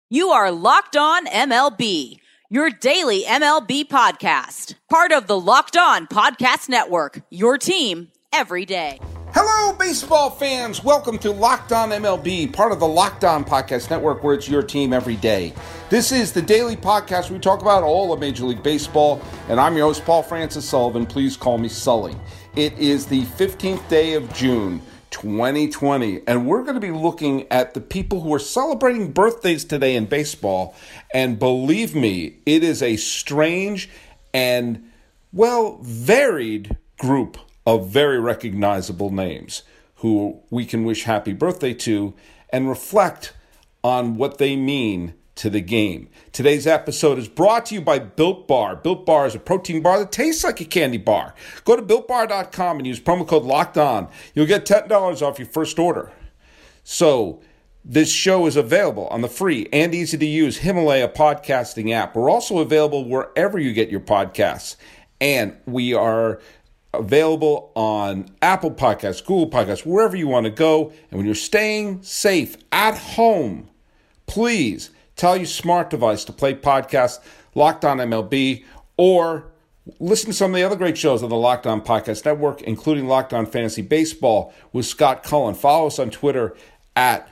You are Locked On MLB, your daily MLB podcast. Part of the Locked On Podcast Network, your team every day. Hello, baseball fans. Welcome to Locked On MLB, part of the Locked On Podcast Network, where it's your team every day. This is the daily podcast where we talk about all of Major League Baseball, and I'm your host, Paul Francis Sullivan. Please call me Sully. It is the 15th day of June, 2020, and we're going to be looking at the people who are celebrating birthdays today in baseball, and believe me, it is a strange and, well, varied group of very recognizable names who we can wish happy birthday to and reflect on what they mean to the game. Today's episode is brought to you by Built Bar. Built Bar is a protein bar that tastes like a candy bar. Go to BuiltBar.com and use promo code LOCKEDON. You'll get $10 off your first order. So, this show is available on the free and easy-to-use Himalaya podcasting app. We're also available wherever you get your podcasts. And we are available on Apple Podcasts, Google Podcasts, wherever you want to go. And when you're staying safe at home, please tell your smart device to play podcasts Locked On MLB, or listen to some of the other great shows on the Locked On Podcast Network, including Locked On Fantasy Baseball with Scott Cullen. Follow us on Twitter at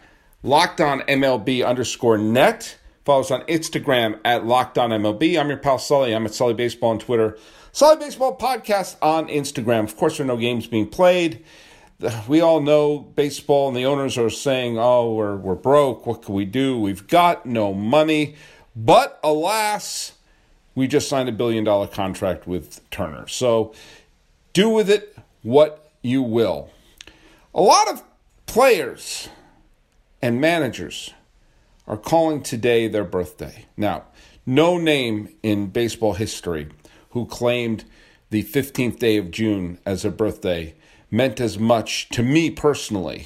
LockedOnMLB_net. Follow us on Instagram at LockedOnMLB. I'm your pal Sully. I'm at Sully Baseball on Twitter. Sully Baseball Podcast on Instagram. Of course, there are no games being played. We all know baseball and the owners are saying, oh, we're broke. What can we do? We've got no money. But alas, we just signed $1 billion contract with Turner. So do with it what you will. A lot of players and managers are calling today their birthday. Now, no name in baseball history who claimed the 15th day of June as their birthday meant as much to me personally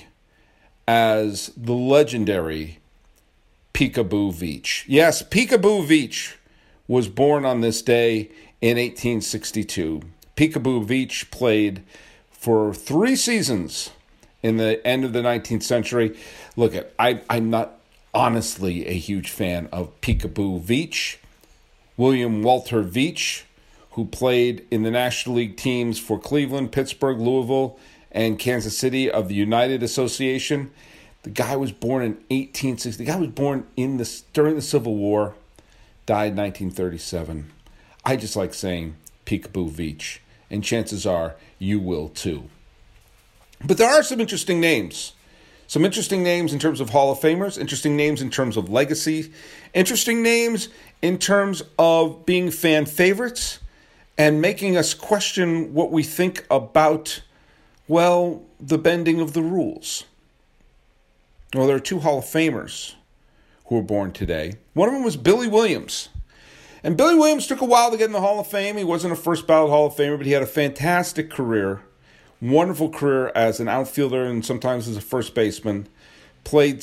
as the legendary Peekaboo Veach. Yes, Peekaboo Veach was born on this day in 1862. Peekaboo Veach played for 3 seasons in the end of the 19th century. Look, I'm not honestly a huge fan of Peekaboo Veach. William Walter Veach, who played in the National League teams for Cleveland, Pittsburgh, Louisville, and Kansas City of the United Association. The guy was born in 1860. The guy was born during the Civil War, died in 1937. I just like saying Peekaboo Veach, and chances are you will too. But there are some interesting names. Some interesting names in terms of Hall of Famers, interesting names in terms of legacy, interesting names in terms of being fan favorites, and making us question what we think about, well, the bending of the rules. Well, there are 2 Hall of Famers who were born today. One of them was Billy Williams. And Billy Williams took a while to get in the Hall of Fame. He wasn't a first ballot Hall of Famer, but he had a fantastic career, wonderful career as an outfielder and sometimes as a first baseman. Played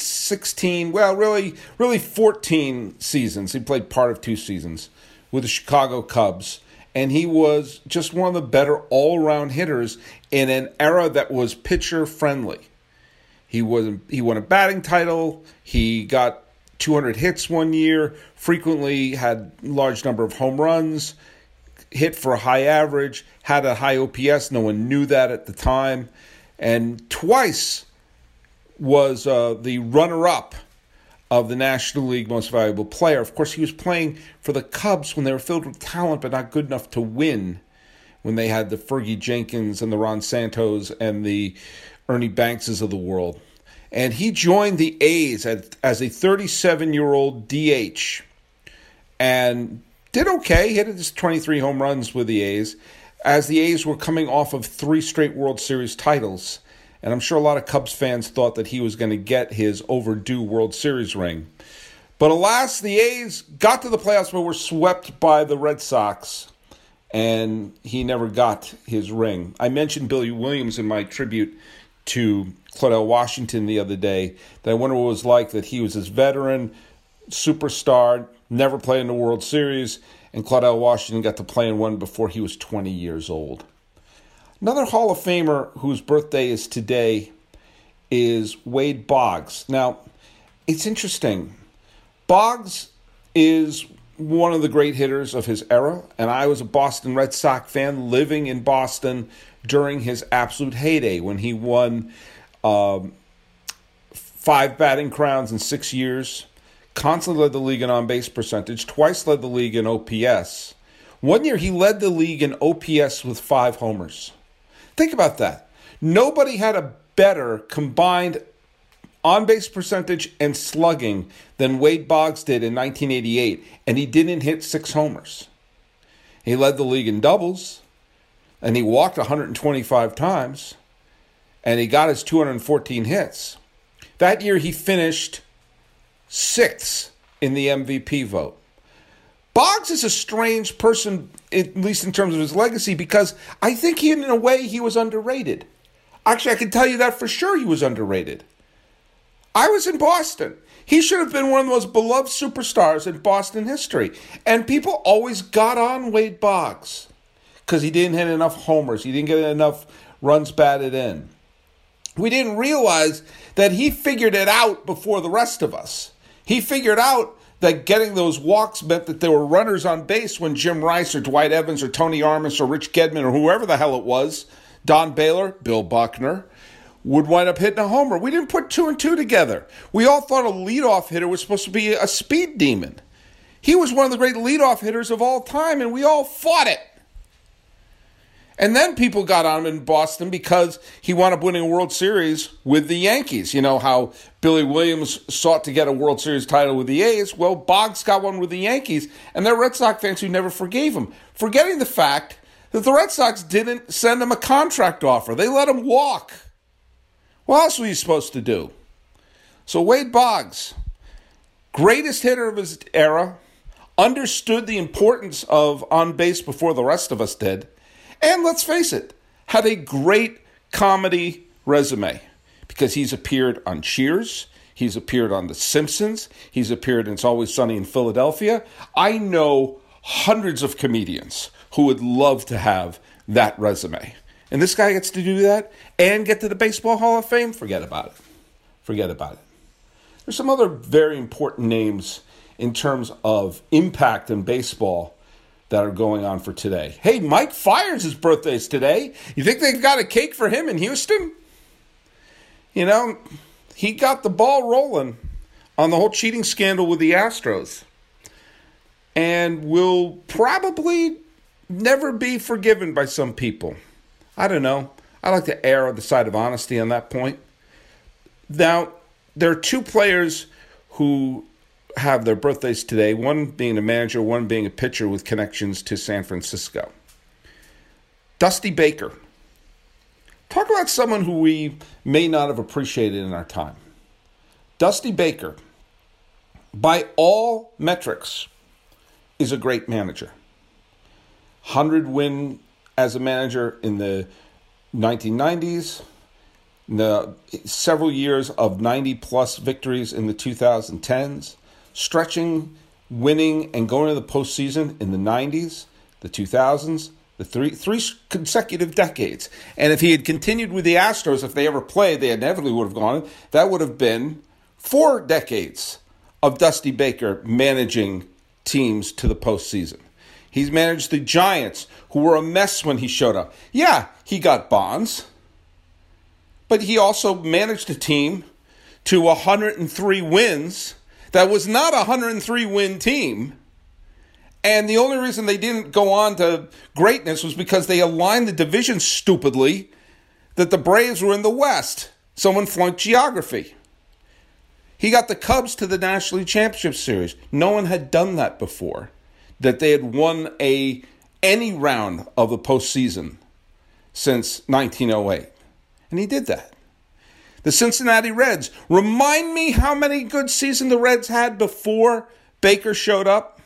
14 seasons. He played part of 2 seasons with the Chicago Cubs. And he was just one of the better all-around hitters in an era that was pitcher-friendly. He won a batting title. He got 200 hits one year, frequently had a large number of home runs, hit for a high average, had a high OPS. No one knew that at the time. And twice was the runner-up of the National League Most Valuable Player. Of course, he was playing for the Cubs when they were filled with talent but not good enough to win, when they had the Fergie Jenkins and the Ron Santos and the Ernie Bankses of the world. And he joined the A's as a 37-year-old DH and did okay. Hit his 23 home runs with the A's as the A's were coming off of 3 straight World Series titles. And I'm sure a lot of Cubs fans thought that he was going to get his overdue World Series ring. But alas, the A's got to the playoffs but were swept by the Red Sox, and he never got his ring. I mentioned Billy Williams in my tribute to Claudell Washington the other day, that I wonder what it was like that he was this veteran, superstar, never played in the World Series, and Claudell Washington got to play in one before he was 20 years old. Another Hall of Famer whose birthday is today is Wade Boggs. Now, it's interesting. Boggs is one of the great hitters of his era, and I was a Boston Red Sox fan living in Boston during his absolute heyday when he won 5 batting crowns in 6 years, constantly led the league in on-base percentage, twice led the league in OPS. One year he led the league in OPS with 5 homers. Think about that. Nobody had a better combined on-base percentage and slugging than Wade Boggs did in 1988, and he didn't hit 6 homers. He led the league in doubles, and he walked 125 times, and he got his 214 hits. That year he finished 6th in the MVP vote. Boggs is a strange person, at least in terms of his legacy, because I think in a way he was underrated. Actually, I can tell you that for sure he was underrated. I was in Boston. He should have been one of the most beloved superstars in Boston history. And people always got on Wade Boggs because he didn't hit enough homers. He didn't get enough runs batted in. We didn't realize that he figured it out before the rest of us. He figured out that getting those walks meant that there were runners on base when Jim Rice or Dwight Evans or Tony Armas or Rich Gedman or whoever the hell it was, Don Baylor, Bill Buckner, would wind up hitting a homer. We didn't put 2 and 2 together. We all thought a leadoff hitter was supposed to be a speed demon. He was one of the great leadoff hitters of all time, and we all fought it. And then people got on him in Boston because he wound up winning a World Series with the Yankees. You know how Billy Williams sought to get a World Series title with the A's? Well, Boggs got one with the Yankees, and there are Red Sox fans who never forgave him, forgetting the fact that the Red Sox didn't send him a contract offer. They let him walk. What else were you supposed to do? So Wade Boggs, greatest hitter of his era, understood the importance of on base before the rest of us did, and let's face it, had a great comedy resume because he's appeared on Cheers, he's appeared on The Simpsons, he's appeared in It's Always Sunny in Philadelphia. I know hundreds of comedians who would love to have that resume. And this guy gets to do that and get to the Baseball Hall of Fame? Forget about it. Forget about it. There's some other very important names in terms of impact in baseball that are going on for today. Hey, Mike Fiers' birthday is today. You think they've got a cake for him in Houston? You know, he got the ball rolling on the whole cheating scandal with the Astros and will probably never be forgiven by some people. I don't know. I like to err on the side of honesty on that point. Now, there are 2 players who have their birthdays today, one being a manager, one being a pitcher with connections to San Francisco. Dusty Baker. Talk about someone who we may not have appreciated in our time. Dusty Baker, by all metrics, is a great manager. 100 win as a manager in the 1990s, several years of 90-plus victories in the 2010s, stretching, winning, and going to the postseason in the 90s, the 2000s, the three consecutive decades. And if he had continued with the Astros, if they ever played, they inevitably would have gone. That would have been 4 decades of Dusty Baker managing teams to the postseason. He's managed the Giants, who were a mess when he showed up. Yeah, he got Bonds, but he also managed a team to 103 wins that was not a 103-win team. And the only reason they didn't go on to greatness was because they aligned the division stupidly that the Braves were in the West. Someone flunked geography. He got the Cubs to the National League Championship Series. No one had done that before, that they had won any round of the postseason since 1908. And he did that. The Cincinnati Reds. Remind me how many good seasons the Reds had before Baker showed up.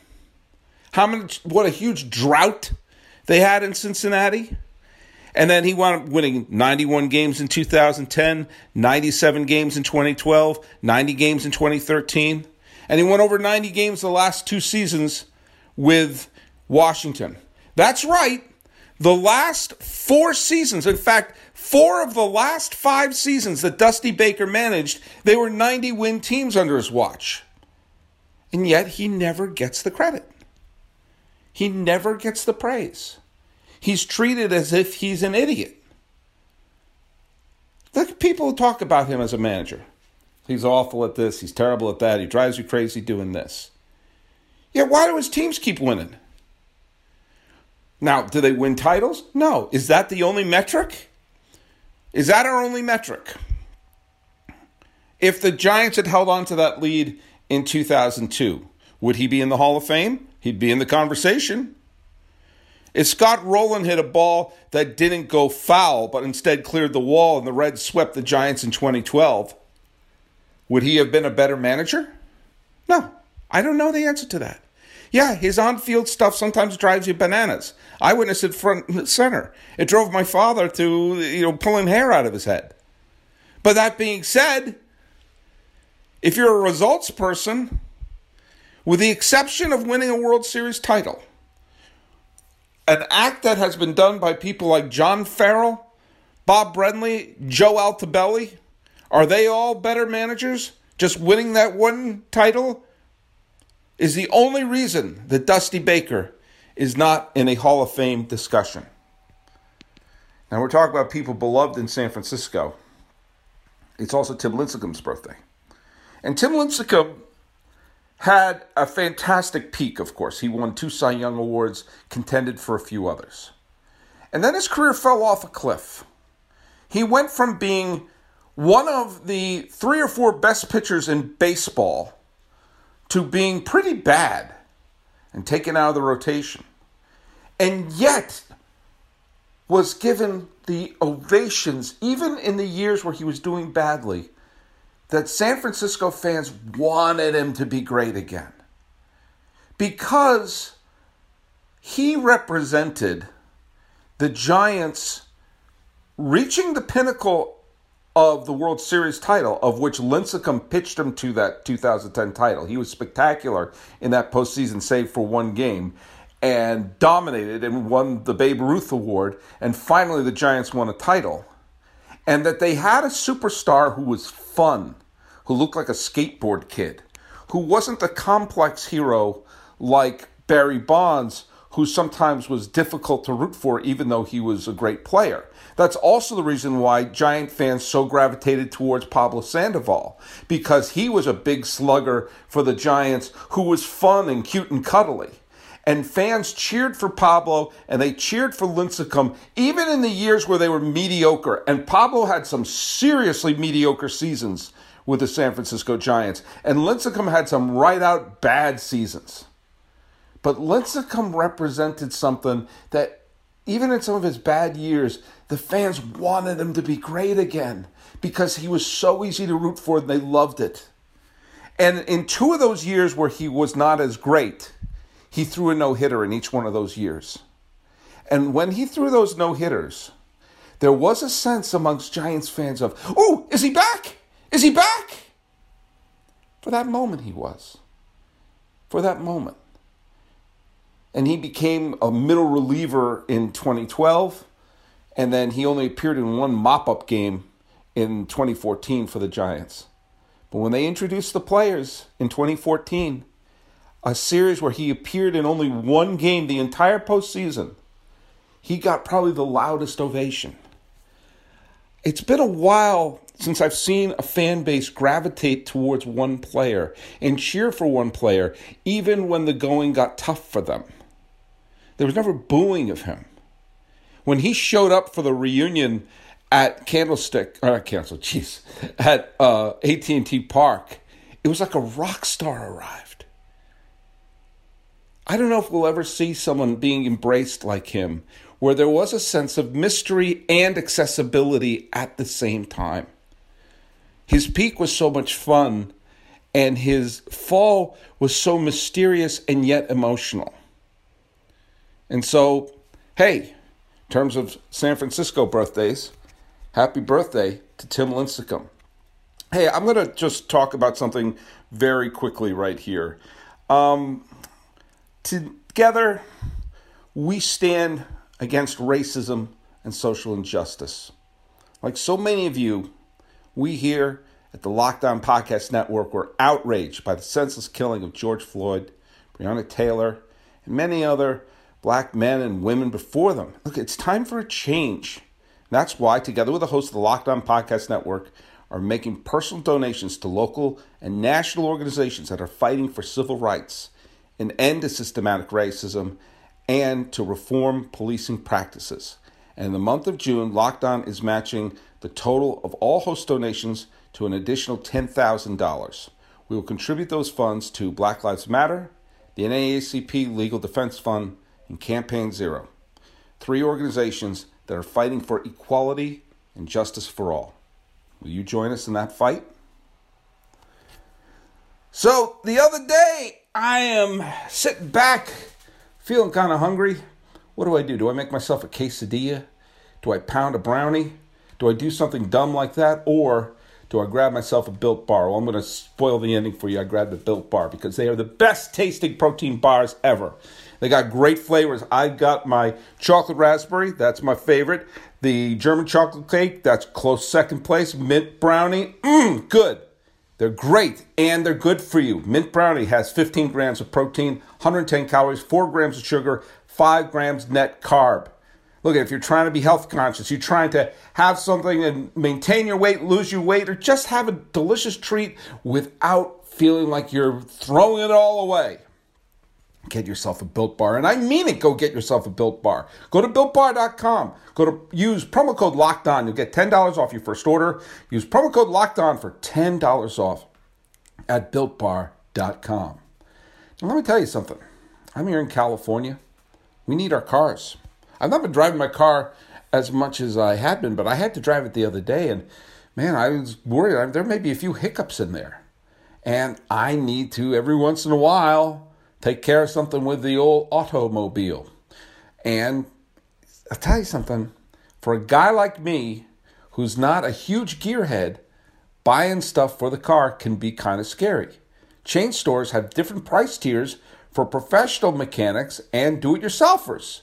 What a huge drought they had in Cincinnati. And then he wound up winning 91 games in 2010, 97 games in 2012, 90 games in 2013. And he won over 90 games the last 2 seasons with Washington. That's right. The last 4 seasons, in fact, 4 of the last 5 seasons that Dusty Baker managed, they were 90-win teams under his watch. And yet he never gets the credit. He never gets the praise. He's treated as if he's an idiot. Look at people who talk about him as a manager. He's awful at this. He's terrible at that. He drives you crazy doing this. Yeah, why do his teams keep winning? Now, do they win titles? No. Is that the only metric? Is that our only metric? If the Giants had held on to that lead in 2002, would he be in the Hall of Fame? He'd be in the conversation. If Scott Rowland hit a ball that didn't go foul, but instead cleared the wall and the Reds swept the Giants in 2012, would he have been a better manager? No, I don't know the answer to that. Yeah, his on-field stuff sometimes drives you bananas. I witnessed it front and center. It drove my father to, pulling hair out of his head. But that being said, if you're a results person, with the exception of winning a World Series title, an act that has been done by people like John Farrell, Bob Brenly, Joe Altobelli, are they all better managers? Just winning that one title is the only reason that Dusty Baker is not in a Hall of Fame discussion. Now we're talking about people beloved in San Francisco. It's also Tim Lincecum's birthday. And Tim Lincecum had a fantastic peak, of course. He won 2 Cy Young Awards, contended for a few others. And then his career fell off a cliff. He went from being one of the 3 or 4 best pitchers in baseball to being pretty bad and taken out of the rotation. And yet was given the ovations, even in the years where he was doing badly, that San Francisco fans wanted him to be great again. Because he represented the Giants reaching the pinnacle of the World Series title, of which Lincecum pitched him to that 2010 title. He was spectacular in that postseason, save for one game, and dominated and won the Babe Ruth Award, and finally the Giants won a title. And that they had a superstar who was fun, who looked like a skateboard kid, who wasn't the complex hero like Barry Bonds, who sometimes was difficult to root for even though he was a great player. That's also the reason why Giant fans so gravitated towards Pablo Sandoval, because he was a big slugger for the Giants who was fun and cute and cuddly. And fans cheered for Pablo, and they cheered for Lincecum, even in the years where they were mediocre. And Pablo had some seriously mediocre seasons with the San Francisco Giants. And Lincecum had some right-out bad seasons. But Lincecum represented something that, even in some of his bad years, the fans wanted him to be great again because he was so easy to root for and they loved it. And in 2 of those years where he was not as great, he threw a no-hitter in each one of those years. And when he threw those no-hitters, there was a sense amongst Giants fans of, "Oh, is he back? Is he back?" For that moment he was. For that moment. And he became a middle reliever in 2012, and then he only appeared in 1 mop-up game in 2014 for the Giants. But when they introduced the players in 2014, a series where he appeared in only 1 game the entire postseason, he got probably the loudest ovation. It's been a while since I've seen a fan base gravitate towards one player and cheer for one player, even when the going got tough for them. There was never booing of him. When he showed up for the reunion at at AT&T Park, it was like a rock star arrived. I don't know if we'll ever see someone being embraced like him, where there was a sense of mystery and accessibility at the same time. His peak was so much fun, and his fall was so mysterious and yet emotional. And so, hey, in terms of San Francisco birthdays, happy birthday to Tim Lincecum. Hey, I'm going to just talk about something very quickly right here. Together, we stand against racism and social injustice. Like so many of you, we here at the Locked On Podcast Network were outraged by the senseless killing of George Floyd, Breonna Taylor, and many other black men and women before them. Look, it's time for a change. That's why, together with the host of the Locked On Podcast Network, are making personal donations to local and national organizations that are fighting for civil rights, an end to systematic racism, and to reform policing practices. And in the month of June, Locked On is matching the total of all host donations to an additional $10,000. We will contribute those funds to Black Lives Matter, the NAACP Legal Defense Fund, and Campaign Zero, 3 organizations that are fighting for equality and justice for all. Will you join us in that fight? So, the other day, I am sitting back, feeling kind of hungry. What do? Do I make myself a quesadilla? Do I pound a brownie? Do I do something dumb like that? Or do I grab myself a Built Bar? Well, I'm going to spoil the ending for you. I grabbed the Built Bar because they are the best tasting protein bars ever. They got great flavors. I got my chocolate raspberry. That's my favorite. The German chocolate cake. That's close second place. Mint brownie. Good. They're great, and they're good for you. Mint brownie has 15 grams of protein, 110 calories, 4 grams of sugar, 5 grams net carb. Look, if you're trying to be health conscious, you're trying to have something and maintain your weight, lose your weight, or just have a delicious treat without feeling like you're throwing it all away, get yourself a Built Bar. And I mean it, go get yourself a Built Bar. Go to BuiltBar.com. Use promo code LOCKEDON. You'll get $10 off your first order. Use promo code LOCKEDON for $10 off at BuiltBar.com. Now, let me tell you something. I'm here in California. We need our cars. I've not been driving my car as much as I had been, but I had to drive it the other day, and man, I was worried. There may be a few hiccups in there, and I need to, every once in a while, take care of something with the old automobile. And I'll tell you something, for a guy like me, who's not a huge gearhead, buying stuff for the car can be kind of scary. Chain stores have different price tiers for professional mechanics and do-it-yourselfers.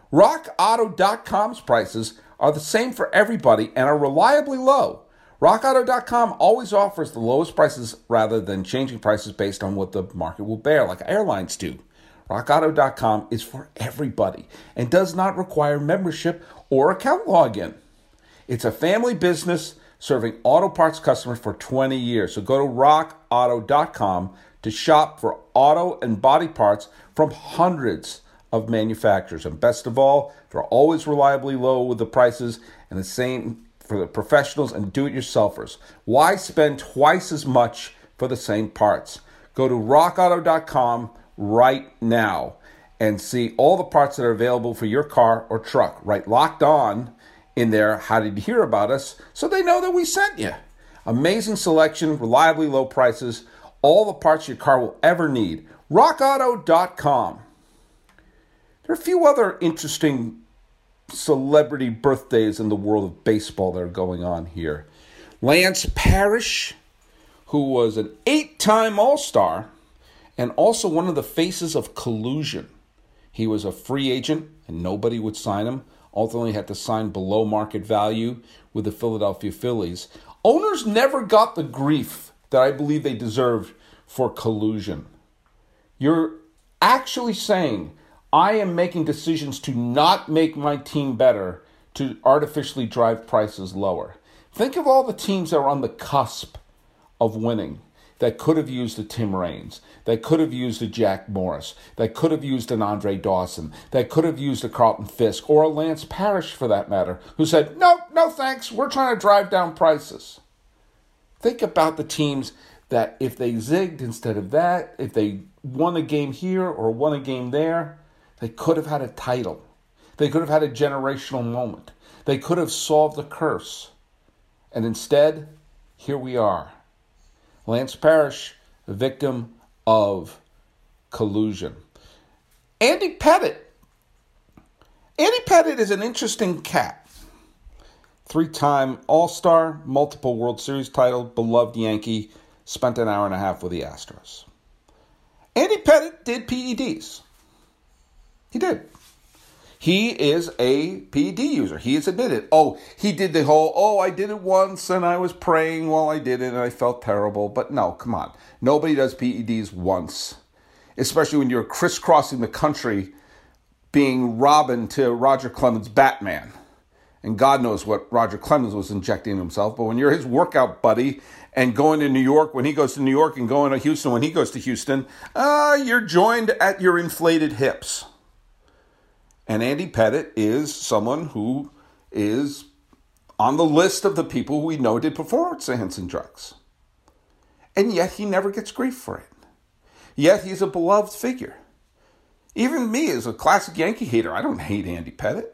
RockAuto.com's prices are the same for everybody and are reliably low. RockAuto.com always offers the lowest prices rather than changing prices based on what the market will bear, like airlines do. RockAuto.com is for everybody and does not require membership or account login. It's a family business serving auto parts customers for 20 years. So go to RockAuto.com to shop for auto and body parts from hundreds of manufacturers. And best of all, they're always reliably low with the prices, and the same for the professionals and do-it-yourselfers. Why spend twice as much for the same parts? Go to rockauto.com right now and see all the parts that are available for your car or truck. Right, Locked On in there, how did you hear about us? So they know that we sent you. Amazing selection, reliably low prices, all the parts your car will ever need. rockauto.com. There are a few other interesting celebrity birthdays in the world of baseball that are going on here. Lance Parrish, who was an 8-time All-Star and also one of the faces of collusion. He was a free agent and nobody would sign him. Ultimately had to sign below market value with the Philadelphia Phillies. Owners never got the grief that I believe they deserved for collusion. You're actually saying, I am making decisions to not make my team better to artificially drive prices lower. Think of all the teams that are on the cusp of winning that could have used a Tim Raines, that could have used a Jack Morris, that could have used an Andre Dawson, that could have used a Carlton Fisk, or a Lance Parrish for that matter, who said, no thanks, we're trying to drive down prices. Think about the teams that if they zigged instead of that, if they won a game here or won a game there, they could have had a title. They could have had a generational moment. They could have solved the curse. And instead, here we are. Lance Parrish, a victim of collusion. Andy Pettit. Andy Pettit is an interesting cat. 3-time All-Star, multiple World Series title, beloved Yankee, spent an hour and a half with the Astros. Andy Pettit did PEDs. He did. He is a PED user. He has admitted. Oh, he did the whole, I did it once and I was praying while I did it and I felt terrible. But no, come on. Nobody does PEDs once, especially when you're crisscrossing the country being Robin to Roger Clemens' Batman. And God knows what Roger Clemens was injecting himself. But when you're his workout buddy and going to New York when he goes to New York and going to Houston when he goes to Houston, you're joined at your inflated hips. And Andy Pettitte is someone who is on the list of the people we know did performance-enhancing drugs. And yet he never gets grief for it. Yet he's a beloved figure. Even me as a classic Yankee hater, I don't hate Andy Pettitte.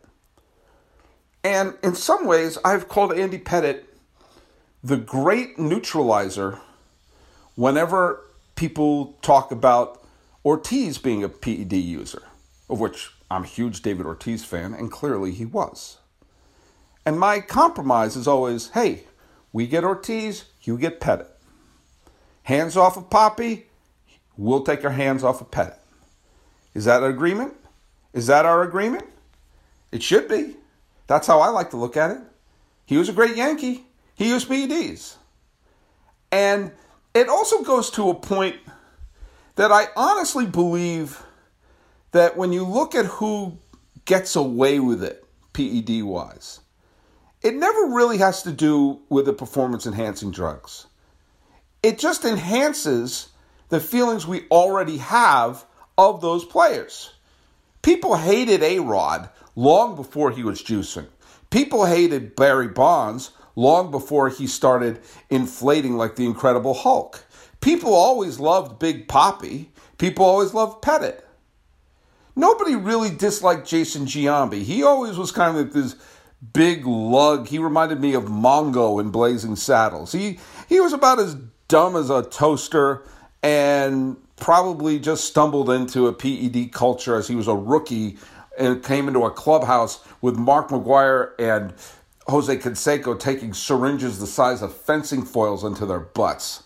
And in some ways, I've called Andy Pettitte the great neutralizer whenever people talk about Ortiz being a PED user, of which I'm a huge David Ortiz fan, and clearly he was. And my compromise is always, hey, we get Ortiz, you get Pettitte. Hands off of Poppy, we'll take our hands off of Pettitte. Is that an agreement? Is that our agreement? It should be. That's how I like to look at it. He was a great Yankee. He used PEDs. And it also goes to a point that I honestly believe that when you look at who gets away with it, PED-wise, it never really has to do with the performance-enhancing drugs. It just enhances the feelings we already have of those players. People hated A-Rod long before he was juicing. People hated Barry Bonds long before he started inflating like the Incredible Hulk. People always loved Big Poppy. People always loved Pettitte. Nobody really disliked Jason Giambi. He always was kind of like this big lug. He reminded me of Mongo in Blazing Saddles. He was about as dumb as a toaster and probably just stumbled into a PED culture as he was a rookie and came into a clubhouse with Mark McGwire and Jose Canseco taking syringes the size of fencing foils into their butts.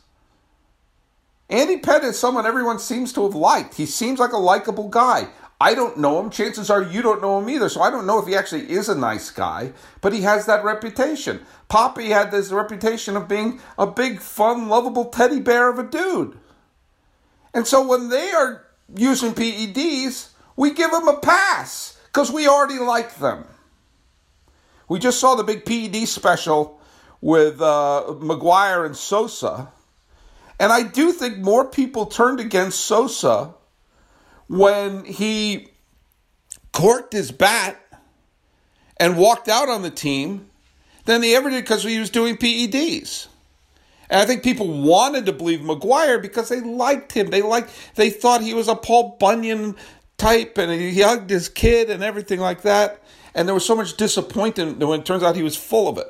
Andy Pettitte is someone everyone seems to have liked. He seems like a likable guy. I don't know him. Chances are you don't know him either, so I don't know if he actually is a nice guy, but he has that reputation. Poppy had this reputation of being a big, fun, lovable teddy bear of a dude. And so when they are using PEDs, we give them a pass because we already like them. We just saw the big PED special with McGwire and Sosa. And I do think more people turned against Sosa when he corked his bat and walked out on the team than they ever did because he was doing PEDs. And I think people wanted to believe McGwire because they liked him. They thought he was a Paul Bunyan type and he hugged his kid and everything like that. And there was so much disappointment when it turns out he was full of it.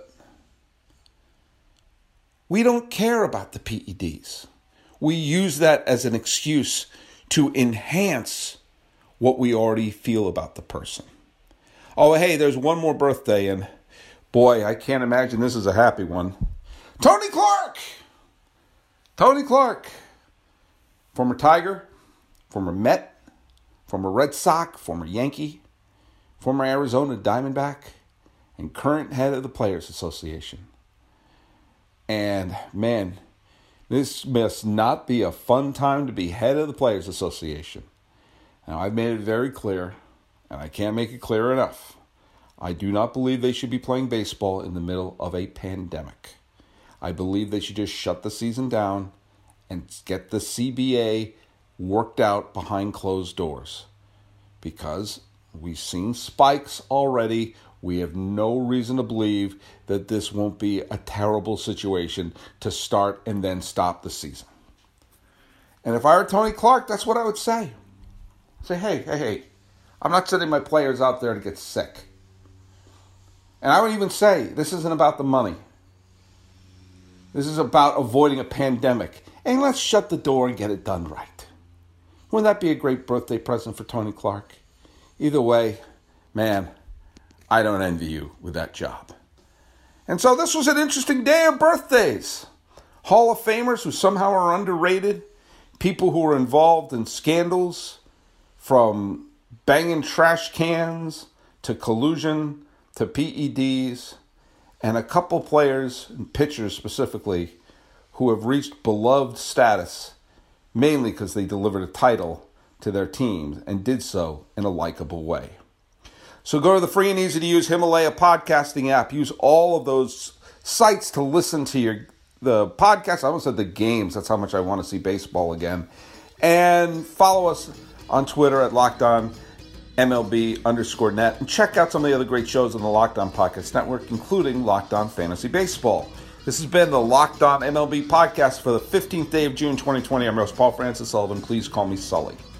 We don't care about the PEDs. We use that as an excuse to enhance what we already feel about the person. Oh, hey, there's one more birthday, and boy, I can't imagine this is a happy one. Tony Clark! Tony Clark. Former Tiger, former Met, former Red Sox, former Yankee, former Arizona Diamondback, and current head of the Players Association. And, man, this must not be a fun time to be head of the Players Association. Now, I've made it very clear, and I can't make it clear enough. I do not believe they should be playing baseball in the middle of a pandemic. I believe they should just shut the season down and get the CBA worked out behind closed doors. Because we've seen spikes already. We have no reason to believe that this won't be a terrible situation to start and then stop the season. And if I were Tony Clark, that's what I would say. Say, hey, I'm not sending my players out there to get sick. And I would even say, this isn't about the money. This is about avoiding a pandemic. And let's shut the door and get it done right. Wouldn't that be a great birthday present for Tony Clark? Either way, man, I don't envy you with that job. And so this was an interesting day of birthdays. Hall of Famers who somehow are underrated. People who are involved in scandals, from banging trash cans to collusion, to PEDs, and a couple players and pitchers specifically who have reached beloved status mainly because they delivered a title to their teams and did so in a likable way. So go to the free and easy to use Himalaya podcasting app. Use all of those sites to listen to the podcast. I almost said the games. That's how much I want to see baseball again. And follow us on Twitter at LockedOnMLB_net. And check out some of the other great shows on the Locked On Podcast Network, including Locked On Fantasy Baseball. This has been the Locked On MLB podcast for the 15th day of June 2020. I'm your host, Paul Francis Sullivan. Please call me Sully.